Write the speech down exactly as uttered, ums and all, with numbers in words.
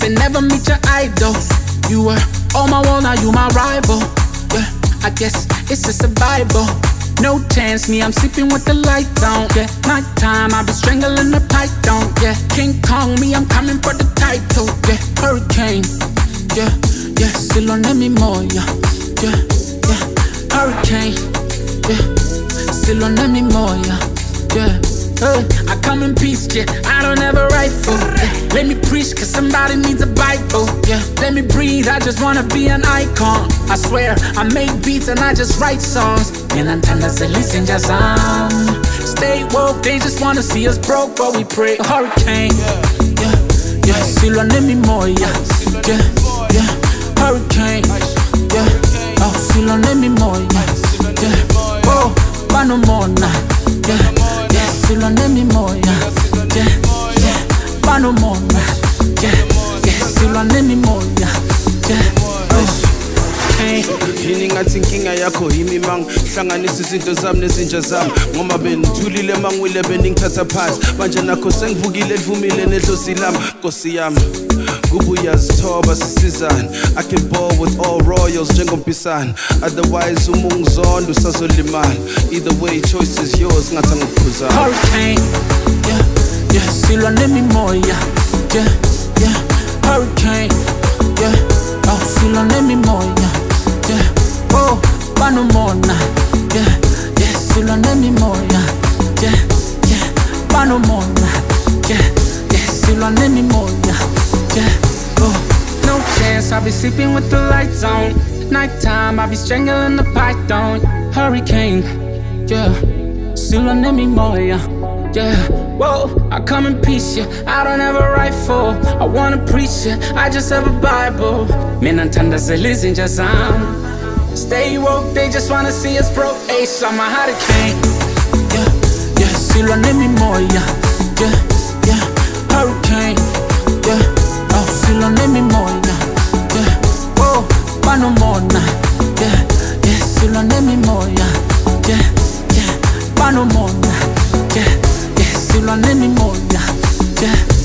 say never meet your idols. You were on my wall, now you my rival. Yeah, I guess it's a survival. No chance, me, I'm sleeping with the lights on. Yeah, nighttime, I be strangling the python. Yeah, King Kong, me, I'm coming for the title. Yeah, hurricane. Yeah, yeah, still on me more. Yeah, yeah, yeah, hurricane. Yeah, still on me more. Yeah, yeah. Uh, I come in peace, yeah, I don't ever write for yeah. Let me preach, cause somebody needs a Bible, yeah. Let me breathe, I just wanna be an icon. I swear, I make beats and I just write songs. Minantanda Zelisen Jazam. Stay woke, they just wanna see us broke, but we pray. A hurricane, yeah, yeah, still on me more, yeah, yeah, yeah, hurricane, yeah, oh, still on me more, yeah, yeah, oh, no more now, yeah. Still on me more, yeah, yeah, yeah. Pano more, yeah, yeah. Still on me more, yeah, yeah. Hey. Yini ngathi inkinga yakho yimi mang hlanganisa izinto zami nezinja zami ngoma benithulile mangwile beningithatha phansi manje nakho sengivukile livumile nedlozi lami Nkosi yami kubuya zithoba sisizana I can ball with all royals njengompisana otherwise uma ungizonda usazolimala either way choice is yours ngathi ngikuphuzana Hurricane yeah yeah still on me more yeah yeah yeah hurricane yeah oh still on me more yeah yeah oh pano more now yeah yeah still on me more yeah yeah yeah pano more now yeah yeah still on me more yeah yeah oh no chance I'll be sleeping with the lights on nighttime I'll be strangling the python hurricane yeah still on me more yeah yeah whoa I come in peace yeah I don't ever write for I wanna preach yeah I just have a Bible Minantanda Zelisen Jazam stay woke they just wanna see us broke ace I'm a hurricane yeah yeah still on me more yeah yeah yeah hurricane yeah oh still on me more yeah yeah whoa pano more now yeah yeah still on me more yeah yeah yeah pano more now yeah still on me more yeah yeah